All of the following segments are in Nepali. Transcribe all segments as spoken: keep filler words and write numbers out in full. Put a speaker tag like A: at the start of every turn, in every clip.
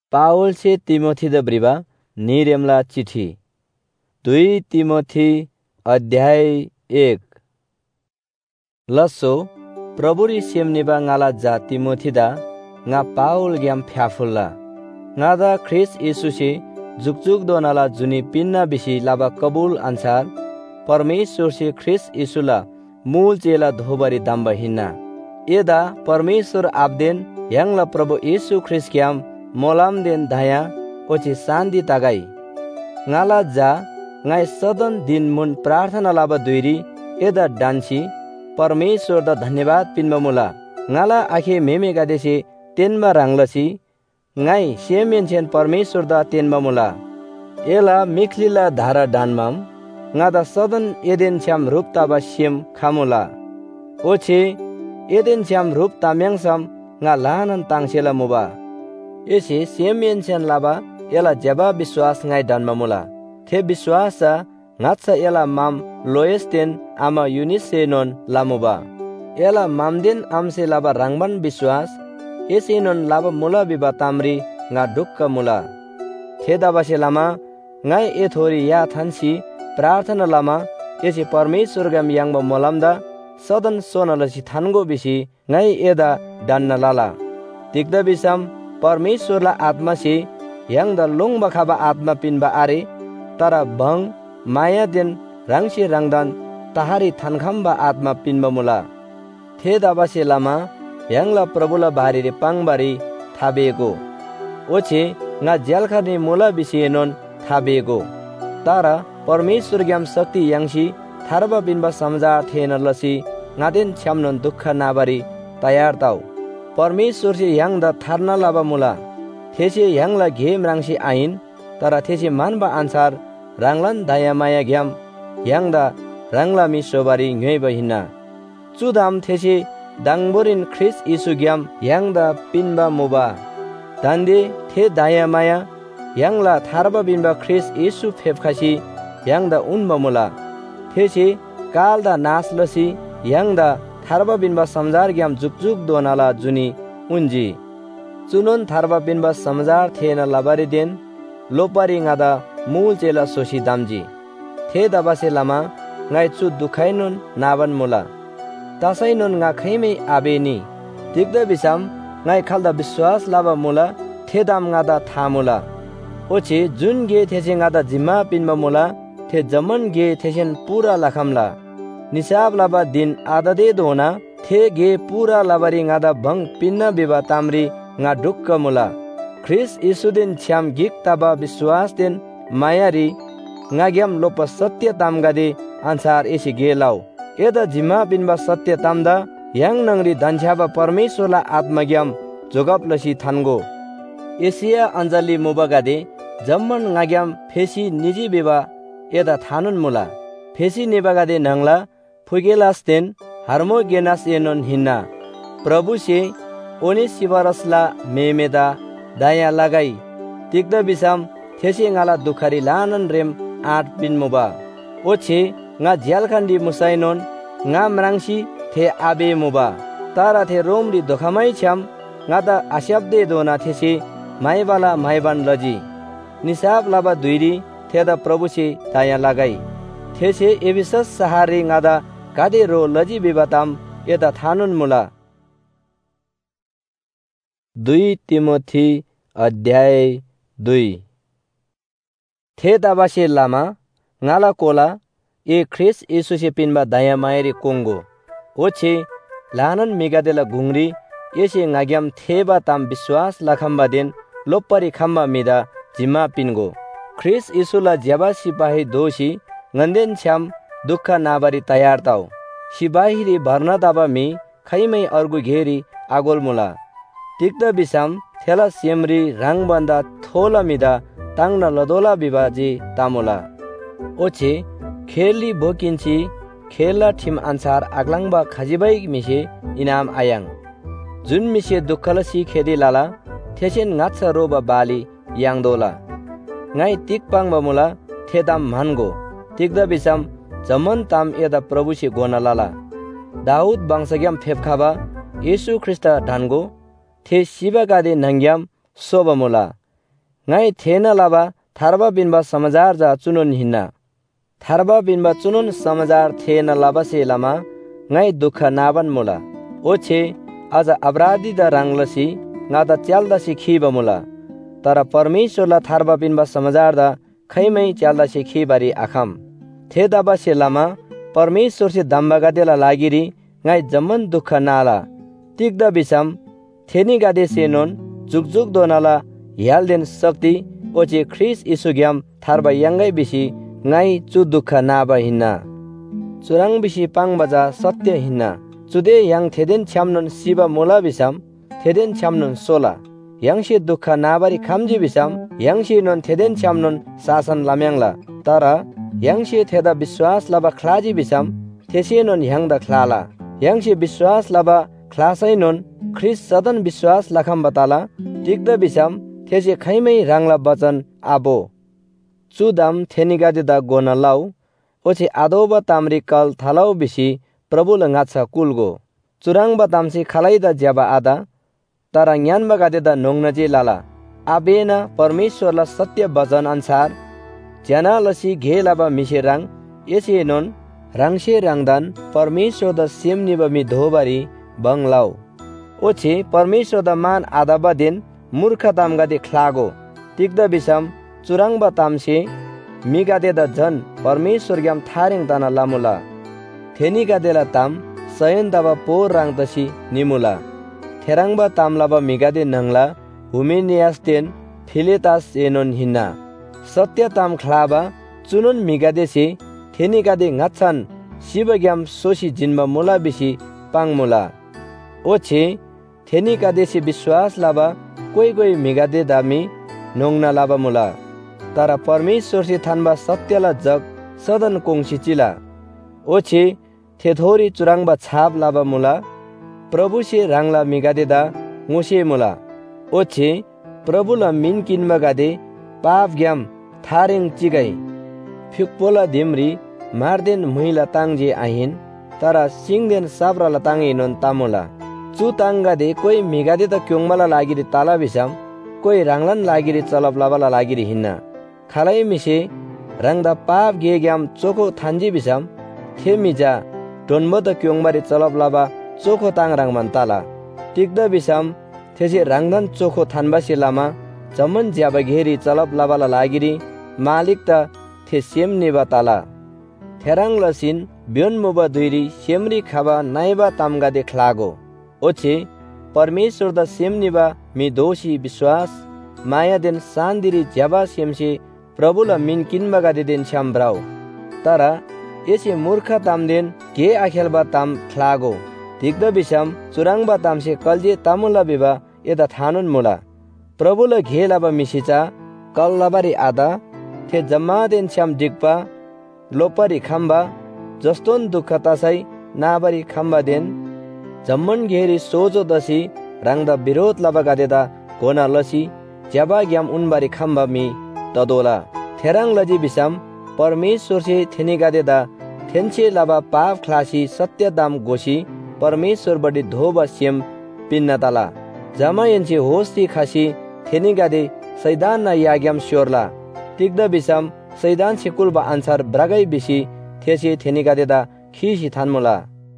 A: पावल से तिमोथी द ब्रिबा नीरेमला चिठी दुई तिमोथी अध्याय एक लसो प्रभुरी सेमनिबा ngala जा तिमोथी दा nga पावल ग्याम फ्याफुल्ला nga दा ख्रिस यीशुसे जुगजुग दोनाला जुनी पिन्ना बिसी लाबा कबूल अनुसार परमेश्वर से ख्रिस यीशुला मूल चेला धोबरी दाम्बा हिन्ना एदा परमेश्वर आबदेन यांगला प्रभु यीशु ख्रिस ग्याम मोलाम देन धाया ओछि शान्ति तागाई ngala जा ngai सदन दिन मुन प्रार्थना लाबा दुइरी एदा डान्सी परमेश्वर द धन्यवाद पिन्बा मुला ngala आखे मेमे गादेसी तेनमा रांगलसी ngai सेमेनछेन परमेश्वर द तेनमा मुला एला मिखलिला धारा डानमाम ngada सदन एदेन छ्याम रूप ताबा सेम खामुला ओछे एदेन छ्याम रूप ताम्याङसम nga लानन ताङसेला मुबा एसे सेमेनछेन लाबा एला जेबा विश्वास ngai डानमा मुला थे विश्वास ngacha एला माम लोएस्टेन आमा युनिसेनोन लामुबा एला मामदेन आमसे लाबा रांगबान विश्वास एसेनोन लाबा मुला बिबा तामरी nga दुक्का मुला थे दाबासे लामा ngai एथोरी या थानसी प्रार्थना लामा एसे परमेश्वर गम यांगबा मोलामदा सदन सोनलसी थानगो बिसी ngai एदा दान्ना लाला तिक्दा बिसम परमेश्वरला आत्मा से यांगदा लोंगबा खाबा आत्मा पिनबा आरे तारा भंग माया देन रांगसे रांगदान ताहारी थानखामबा आत्मा पिनबा मुला थे दाबासे लामा यांगला प्रभुला बारीरे पांगबारी थाबेगो ओछे nga जेलखाने मुला बिसिएनोन थाबेगो तारा परमेश्वर ग्याम शक्ति यांगसी थारबा बिनबा समझा थेन लसी ngaden छ्यामनोन दुख नाबारी तयार ताउ परमेश्वर से यांगदा थारना लाबा मुला थेसे यांगला घेम रांगसी आइन तारा थेसे मानबा अनुसार रांगलान दाया माया ग्याम यांगदा रांगला मिसोबारी ङैबा हिन्ना चुदाम थेसे दांगबोरिन ख्रिस यीशु ग्याम यांगदा पिनबा मुबा दान्दे थे दाया माया यांगला थारबा बिनबा ख्रिस यीशु फेफखासी यांगदा उनबा मुला थेसे कालदा नासलसी यांगदा थारबा बिनबा समजार ग्याम जुगजुग दोनाला जुनी उन्जी चुनोन थारबा बिनबा समजार थेन लाबारी देन लोपारी ngada मूल चेला सोसी दामजी थे दाबासे लामा ngai चु दुखाइनुन नाबन मुला तासाइनुन nga खैमै आबेनी दिग्दा बिसाम ngai खालदा विश्वास लाबा मुला थे दाम ngada थामुला ओछे जुन गे थेसे ngada जिम्मा पिनमा मुला थे जमन गे थेसेन पूरा लाखमला निसाब लाबा दिन आददे दोना थे गे पूरा लाबारी ngada भंग पिन्ना बिबा तामरी nga दुक्क मुला ख्रिस यीशुदेन छ्याम गिक ताबा विश्वास देन मायारी ngagyam लोप सत्य तामगादे अनुसार एसी गेलाउ एदा जिम्मा बिनबा सत्य तामदा yang नंगरी दान्छाबा परमेश्वरला आत्मज्ञाम जोगपलसी थानगो एसिया अञ्जली मुबगादे जम्मन ngagyam फेसी निजी बेबा एदा थानुन मुला फेसी नेबागादे नंगला फुगेलास्तेन हार्मोगेनास एनोन हिन्ना प्रभु से ओनेसिफरसला मेमेदा दाया लगाई तिक्दा बिसाम थेसे ngala दुखारी लानन रेम आठ बिन मुबा ओछे nga ज्यालखान्डी मुसाइनोन nga मरांगसी थे आबे मुबा तारा थे रोमरी दोखामाई छ्याम nga दा आस्याब्दे दोना थेसे माइबाला माइबान लजी निसाब लाबा दुइरी थे दा प्रभु से दाया लगाई थेसे एबिसस सहारे nga दा गादे रो लजी बिबाताम एदा थानुन मुला दुई तिमोथी अध्याय दुई थे दाबासे लामा ngala कोला ए ख्रिस यीशु से पिनबा दाया मायरी कोंगो ओछे लानन मेगादेला गुंगरी एसे ngagyam थेबा ताम विश्वास लाखम्बा देन लोप्परी खम्बा मिदा जिम्मा पिनगो ख्रिस यीशुला जेबा सिपाही दोशी nganden छ्याम दुख नाबारी तयार ताउ सिपाहीरी भर्ना दाबा मी खैमै अर्गु घेरी आगोल मुला तिक्दा बिसाम थेला सेमरी राङबन्दा थोला मिदा तांगना लदोला बिबाजी तामुला ओछे खेली बोकिन्ची खेला ठिम अनुसार आग्लांबा खाजिबाई मिसे इनाम आयां जुन मिसे दुखलसी खेदी लाला थेसेन ngacha रोबा बाली यांगदोला ngai tikpangba मुला थेदाम मानगो तिक्दा बिसाम जमन ताम एदा प्रभु से गोना लाला दाऊद वंशग्याम फेफखाबा यीशु ख्रिस्ट धानगो थे शिवा गादे नंग्याम सोबा मुला ngai thena laba tharba binba samajar ja chunun hinna tharba binba chunun samajar thena laba se lama ngai dukha naban mula oche aja अपराधी da ranglasi ngada chalda si khiba mula tara परमेश्वरला tharba binba samajar da खैमै च्याल्दा से खिबारी आखम थे दबा से लमा परमेश्वर से दम्बा गादेला लागिरी ngai जमन दुख नाला तिग्दा बिसम थेनी गादे सेनोन जुग जुग दोनाला यालदेन शक्ति ओचे ख्रिस इसुग्याम थारबा यांगै बिसी ngai चु दुख नाबा हिन्ना चुराङ बिसी पाङ बजा सत्य हिन्ना चुदे yang थेदेन छ्यामनन सिबा मोला बिसम थेदेन छ्यामनन सोला याङसे दुख नाबारी खामजी बिसम याङसे नन थेदेन छ्यामनन शासन लाम्याङला तर याङसे थेदा विश्वास लबा खलाजी बिसम थेसे नन याङदा खलाला याङसे विश्वास लबा खलासै नन ख्रिस सदन विश्वास लखम बताला टिक्दा बिसम थेसे खैमै राङला वचन आबो चुदाम थेनिगादे दा गोना लाउ ओछे आदोबा तामरी कल थालाउ बिसी प्रभु लंगाछा कुलगो चुराङ बा तामसी खलाइदा ज्याबा आदा तर ज्ञान बगादे दा नोंगनजे लाला आबेना परमेश्वरला सत्य वचन अनुसार जना लसी घे लाबा मिसे राङ एसे नोन राङसे राङदान परमेश्वर द सेम निबमी धोबारी बंगलाउ ओछे परमेश्वर द मान आदाबा दिन मूर्ख तामगादे खलागो तिग्दा बिसम चुराङ बा तामसे मिगादे द जन परमेश्वर ग्याम थारेङ दाना लामुला थेनी गादेला ताम सयन दबा पोर राङ दसी निमुला थेराङबा तामलाबा मिगादे नंगला हुमेनियास तेन फिलेतास एनोन हिन्ना सत्य ताम खलाबा चुनुन मिगादे से थेनी गादे ngaछन शिवग्याम सोसी जिन्बा मोला बिसी पाङ मोला ओछे थेनी गादे से विश्वास लाबा कोई कोई मिगादे दामी नोंगना लाबा मोला तर परमेश्वर से थानबा सत्यला जग सदन कोंगसी चिला ओछे थेथोरी चुराङबा छाप लाबा मोला प्रभु से राङला मिगादेदा ngose मोला ओछे प्रभुला मिन किनमा गादे पाप ग्याम थारेङ चिगाई फिकपोला दिमरी मारदेन मुइला ताङजे आहिन तर सिङदेन साब्राला ताङे नन तामोला चु ताङगादे कोई मिगादे त क्योङमाला लागिरी ताला बिसम कोई राङलन लागिरी चलप लाबाला लागिरी हिन्ना खालै मिसे राङदा पाप गे ग्याम चोखो थान्जी बिसम थे मिजा डोनबो त क्योङबारी चलप लाबा चोखो ताङ राङमान ताला टिक्दा बिसम थेसे राङदन चोखो थानबासी लामा जमन ज्याबा घेरी चलप लाबाला लागिरी मालिक त थे सेम निबा ताला थेराङ लसिन ब्योन मुबा दुइरी सेमरी खाबा नाइबा तामगादे खलागो ओछे परमेश्वर द सेम निबा मि दोषी विश्वास माया देन सान्दिरी ज्याबा सेमसे प्रभुला मिन किनमा गादे देन छ्याम ब्राउ तर एसे मूर्ख तामदेन के आखेलबा ताम खलागो दिग्दा बिसम चुराङबा तामसे कलजे तामुला बिबा एदा थानुन मुला प्रभुला घेलाबा मिसिचा कल्लाबारी आदा थे जम्मा देन छ्याम दिग्पा लोपरी खाम्बा जस्तोन दुःख तासै नाबारी खाम्बा देन जम्मन घेरी सोजो दसी राङदा विरोध लाबा गादेदा घोना लसी ज्याबा ग्याम उनबारी खाम्बा मि तदोला थेराङ लजी बिसम परमेश्वर से थेनी गादेदा थेन्से लाबा पाप खलासी सत्य दाम गोसी परमेश्वर बडी धोबा सेम पिन्न ताला जमा यन्चे होस्ती खासी थेनी गादे सैदान ना याग्याम स्योरला तिग्दा बिसम सैदान से कुलबा आन्सर ब्रागै बिसी थेसे थेनी गादेदा खिसी थानमुला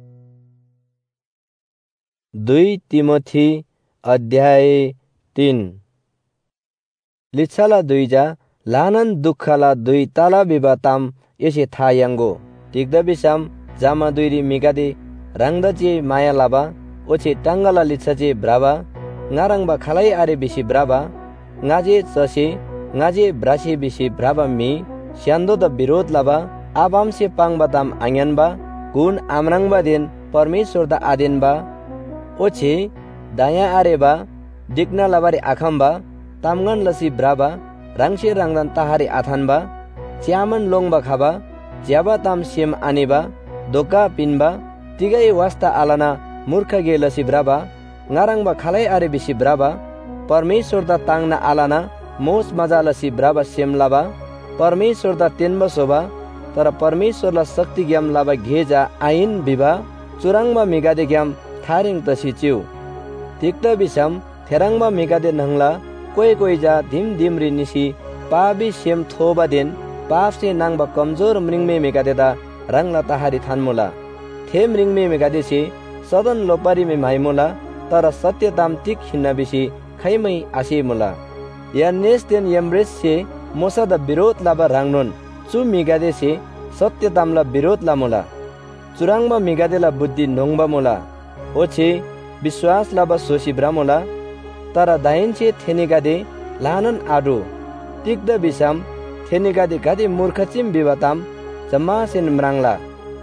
A: दुई तिमोथी अध्याय तीन लिच्छाला दुईजा लानन दुःखला दुई ताला बिबा ताम एसे थायांगो तिग्दा बिसम जामा दुईरी मिगादे राङदाचे माया लाबा ओछे टाङ्गाला लिच्छाचे ब्राबा ngarangbा खालाइ आरे बिसी ब्राबा ngaje चसे ngaje ब्रासे बिसी ब्राबा मि स्यान्दो द विरोध लाबा आबाम से पाङबा ताम आङ्यानबा गुण आमराङबा देन परमेश्वर द आदेनबा ओछे दाया आरेबा दिक्ना लाबारे आखाम्बा तामगन लसी ब्राबा राङसे राङदान ताहारे आथानबा च्यामन लोङबा खाबा ज्याबा ताम सेम आनेबा दोका पिनबा तिगै वास्ता आलाना मूर्ख गे लसी ब्राबा ngarangbा खालाइ आरे बिसी ब्राबा परमेश्वर द ताङना आलाना मोस मजा लसी ब्राबा सेम लाबा परमेश्वर द तेनबा सोबा तर परमेश्वर ला शक्ति ग्याम लाबा घेजा आइन बिबा चुराङबा मिगादे ग्याम थारिङ तसी चिउ तिक्ता बिसम थेराङबा मिगादे नंगला कोई कोई जा धिम धिम री निसी पाबी सेम थोबा देन पाप से नांगबा कमजोर मृंगमे मेगादेदा रंगला ताहारी थानमुला थे मृंगमे मेगादेसी सदन लोपारी में माइमुला तर सत्यताम तिक हिन्ना बिसी खैमै आसी मुला या नेस देन यमरेस से मोसा द विरोध लाबा रांगनोन चु मिगादे से सत्यताम ला विरोध ला मुला चुरांगबा मिगादेला बुद्धि नोंगबा मुला ओछे विश्वास लाबा सोसी ब्रामुला तर दाइनचे थेनिगादे लानन आडु तिक्द बिसाम थेनिगादे गादे मूर्खचिम बिबाताम जमासेन म्रांगला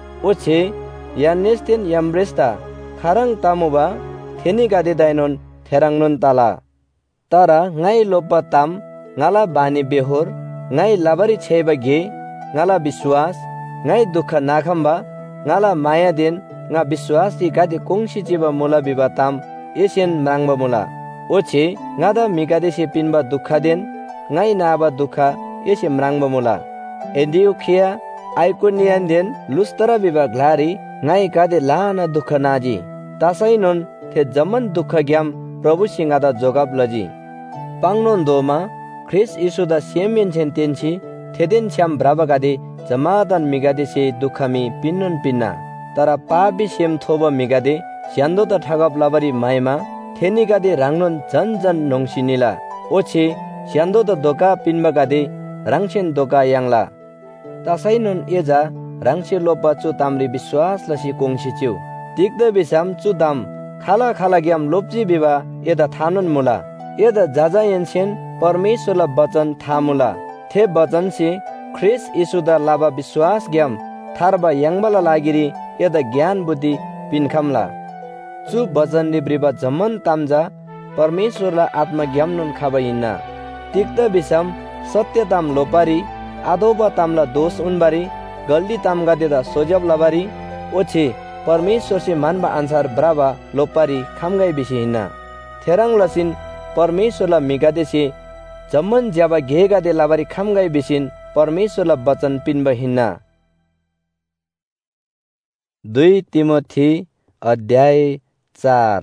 A: ओछे या नेस देन यमरेस्ता खारंग तामुबा थेनिगादे दाइनोन थेरांगनोन ताला तारा ngai lopa tam ngala bani behor ngai labari cheba ge ngala biswas ngai dukha nakhamba ngala maya den nga biswas ti gade kongsi jiba mola biba tam esen mangba mola oche ngada migade se pinba dukha den ngai naba dukha ese mrangba mola Antiochia Iconian den lustara biba glari ngai gade lana dukha naji tasai non the zaman dukha gyam प्रभु सिंगादा जोगाब लजी पांगनोन दोमा ख्रिस इसुदा सेमियन छेंतेंची थेदेन श्याम ब्राबागादे जमादान मिगादे से दुखामी पिन्नन पिन्ना तारा पाबी सेम थोबा मिगादे स्यान्दोता ठागाब लाबारी माइमा थेनिगादे रांगनोन जन जन नोंसिनिला ओछे स्यान्दोता दोका पिनबागादे रांगसेन दोका यांगला तासाइनोन एजा रांगसे लोपा चु तामरी विश्वास लसी कोंगसिच्यु तिक्द बिसाम चु दाम खाला खाला ग्याम लोप्जी बिबा एदा थानन मुला एदा जाजा यनसेन परमेश्वरला वचन थामुला थे वचन से ख्रिस यीशुदा लाबा विश्वास ग्याम थारबा यांगबला लागिरी एदा ज्ञान बुद्धि पिनखामला चु वचन निब्रिबा जमन तामजा परमेश्वरला आत्मा ग्याम नुन खाबा इन्ना तिक्द बिसाम सत्यताम लोपारी आदोबा तामला दोष उनबारी गल्दी तामगा देदा सोजब लाबारी ओछे परमेश्वर से मानबा आंसार ब्राबा लोपारी खामगाई बिसी हिन्ना थेरांग लसिन परमेश्वरला मिगादे से जम्मन ज्याबा घेगादे लाबारी खामगाई बिसिन परमेश्वरला वचन पिनबा हिन्ना दुई तिमोथी अध्याय चार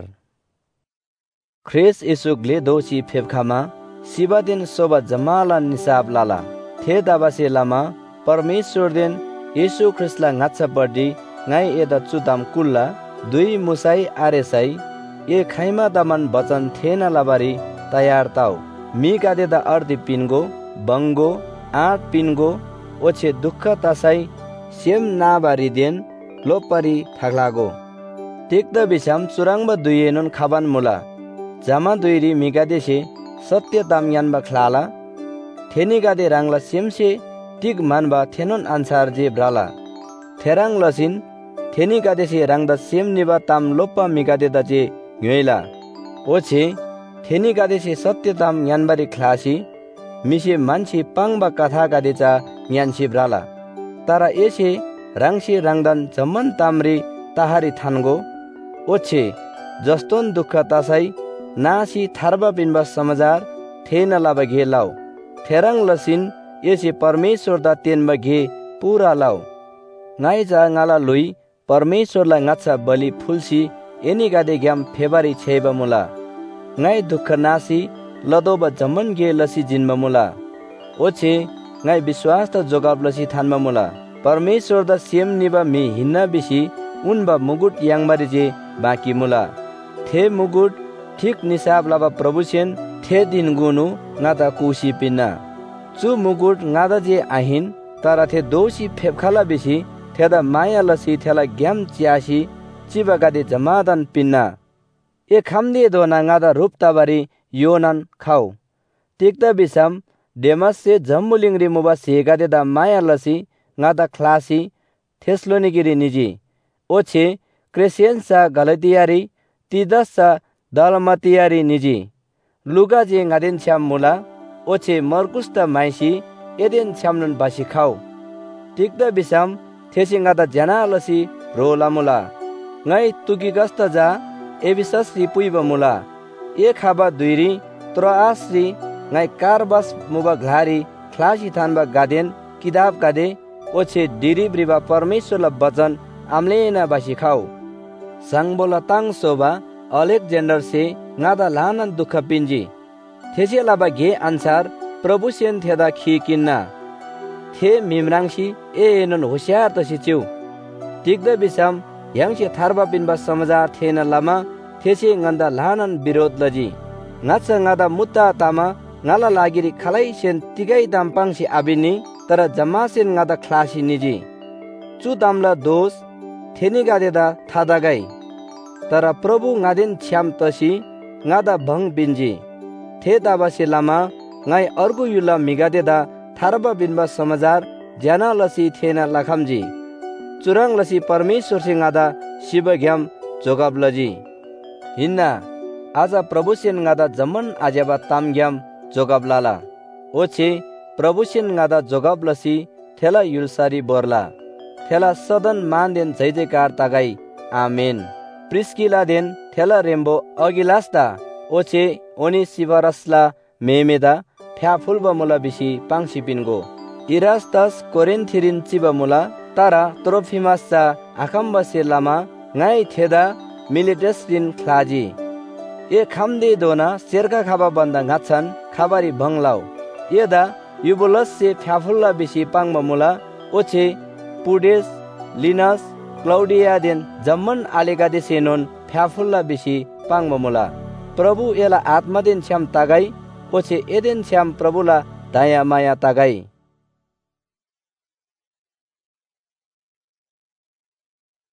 A: ख्रिस इसुगले दोषी फेबखामा सिबादेन सोबा जमाला निसाब लाला थे दाबासे लामा परमेश्वर देन यीशु ख्रिस्टला ngacha बर्दी ngai eda chudam kulla dui musai aresai e khaima daman bachan thena labari tayar tau mi gade da ardi pingo bango art pingo oche dukha tasai sem na bari den lopari thaglago tikda bisam churangba duyenon khaban mula jama duiri mi gade se satya dam yanba khlala theni gade rangla semse tik manba thenon ansar je brala therang lasin थेनी गादे से रंगदा सेम निबा ताम लोपा मिगादे दाजे न्योइला ओछे थेनी गादे से सत्य ताम यानबारी क्लासी मिसे मानसी पांगबा कथा गादे चा न्यानसी ब्राला तारा एसे रंगसी रंगदान जमन तामरी ताहारी थानगो ओछे जस्तोन दुख तासाई नासी थारबा बिनबा समाचार थेना लाबा घे लाओ थेरंग लसिन एसे परमेश्वर दा तेनबा घे पूरा लाओ नाइ जा ngala lui परमेश्वरलाई ngacha बलि फुल्सी एनी गादे ग्याम फेबारी छेबा मुला ngai दुख नासी लदोबा जमन गे लसी जिन्बा मुला ओछे ngai विश्वास त जोगाब लसी थानमा मुला परमेश्वर द सेम निबा मी हिन्ना बिसी उनबा मुगुट यांगबारी जे बाकी मुला थे मुगुट ठीक निसाब लाबा प्रभुसेन थे दिन गुनु ngata कुसी पिना चु मुगुट ngada जे आहिन तारा थे दोषी फेबखाला बिसी थेदा माया लसी थेला ग्याम चियासी चिबागादे जमादान पिन्ना ए खामदे दोना ngada रूपताबारी योनान खाओ तिक्ता बिसाम डेमस से जम्मुलिंगरी मुबा सेगादे दा माया लसी ngada क्लासी थेस्लोनिगिरी निजी ओछे क्रेसेंसा गलतियारी तिदसा दलमतियारी निजी लुगा जे ngaden छ्याम मुला ओछे मरकुस्ता माइसी एदेन छ्यामनुन बासी खाओ तिक्ता बिसाम थेसिंगादा जना लसी रोला मुला ngai तुगी गस्ता जा एबिससरी पुइबा मुला ए खाबा दुइरी त्रोआसरी ngai कारबास मुबा घारी क्लासी थानबा गादेन किताब गादे ओछे डिरिब्रिबा परमेश्वरला वचन आमलेना बासी खाओ सांगबोला तांग सोबा अलेक्जेंडर से ngada लानन दुख पिंजी थेसे लाबा गे अनुसार प्रभु सेन थेदा खी किन्ना थे मिमरांसी ए एनन होशियार तसी चिउ टिक्द बिसाम यांसे थारबा बिनबा समाचार थेन लामा थेसे nganda लानन विरोध लजी ngats ngada mutta tama ngala लागिरी खलै Sen तिगै दामपांसी आबिनी तर जम्मा सेन ngada क्लासी निजी चु दामला दोष थेनी गादेदा थादागाई तर प्रभु ngaden छ्याम तसी ngada भंग बिन्जी थे दाबासे लामा ngai अर्गु युला मिगादेदा थारबा बिनबा समाचार ज्याना लसी थेना लाखामजी चुराङ लसी परमेश्वर सिंह आदा शिव घ्याम जोगाब लजी हिन्ना आज प्रभु सेन गादा जमन आजेबा ताम घ्याम जोगाब लाला ओछे प्रभु सेन गादा जोगाब लसी थेला युलसारी बोरला थेला सदन मान देन जय जयकार तागाई आमेन प्रिस्किला देन थेला रेम्बो अगिलास्ता ओछे ओनी शिवरसला मेमेदा फ्या फुलबा मुला बिसी पांसी पिनगो इरास्तास कोरिन्थिरिन चिबा मुला तारा त्रोफिमासचा आखाम्बासे लामा ngai थेदा मिलिटस दिन ख्लाजी ए खामदे दोना सेरका खाबा बन्दा ngaछन खाबारी भंगलाउ येदा युबुलस से फ्याफुल्ला बिसी पांगबा मुला ओछे पुडेस लिनस क्लाउडिया देन जम्मन आलेगा देसेनोन फ्याफुल्ला बिसी पांगबा मुला प्रभु एला आत्मा दिन छ्याम तागाई ओछे एदेन छ्याम प्रभुला दया माया तागाई।